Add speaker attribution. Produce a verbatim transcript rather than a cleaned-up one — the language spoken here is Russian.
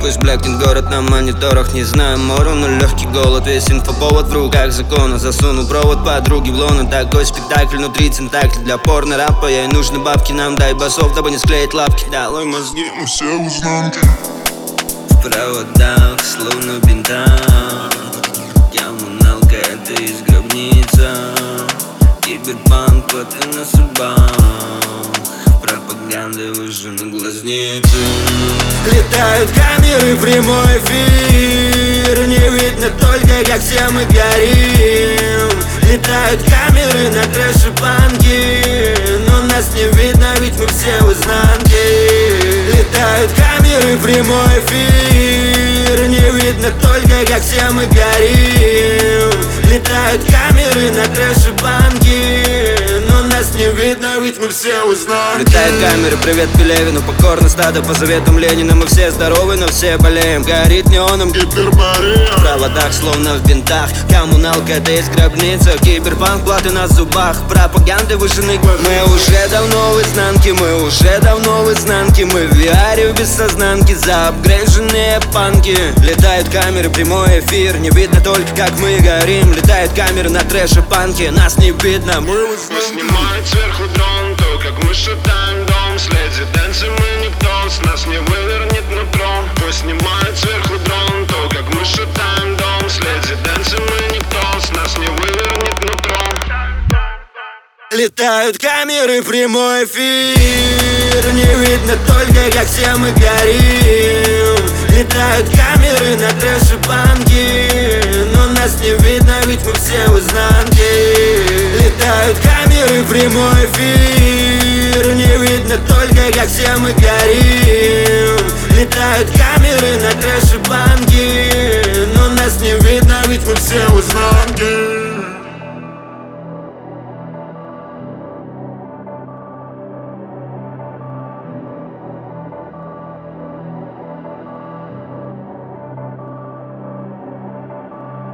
Speaker 1: Пусть блекнет город на мониторах, не знаю мору, но легкий голод. Весь инфоповод в руках закона. Засуну провод подруги в лоно. Такой спектакль внутри тентакль. Для порно-рапа ей нужны бабки. Нам дай басов, дабы не склеить лапки. Долой мозги, мы все в изнанке. В проводах, словно в бинтах. Коммуналка, это из гробница. Киберпанк, вот и на судьбах. Пропаганда выжжены глазницы. Летают камеры, прямой эфир. Не видно только, как все мы горим. Летают камеры на трэше панки. Но нас не видно, ведь мы все в изнанке. Летают камеры, прямой эфир. Не видно только, как все мы горим. Летают камеры на трэше панки. Но нас не видно, ведь мы все в изнанке. Летают камеры, привет Пелевину. Покорно стадо по заветам Ленина. Мы все здоровы, но все болеем. Горит неоном гиперборея. В проводах, словно в бинтах. Коммуналка, это из гробница. Киберпанк, платы на зубах. Пропаганды выжжены глаза. Мы уже давно в изнанке. Мы уже давно в изнанке. Мы в ви аре в бессознанке. Заапгрейженные панки. Летают камеры, прямой эфир. Не видно только, как мы горим. Летают камеры на трэше панки. Нас не видно, мы в изнанке.
Speaker 2: Снимает сверху дрон, то как мы шатаем дом. С резиденции мы никто, с нас не вывернет на трон. Пусть снимает сверху дрон, то как мы шатаем дом. С резиденции мы никто, с нас не вывернет на трон.
Speaker 1: Летают камеры, прямой эфир. Не видно только, как все мы горим. Летают камеры на трэше панки. Но нас не видно, ведь мы все в изнанке. Летают камеры, прямой эфир. Не видно только, как все мы горим. Летают камеры на трэше панки. Но нас не видно, ведь мы все в изнанке.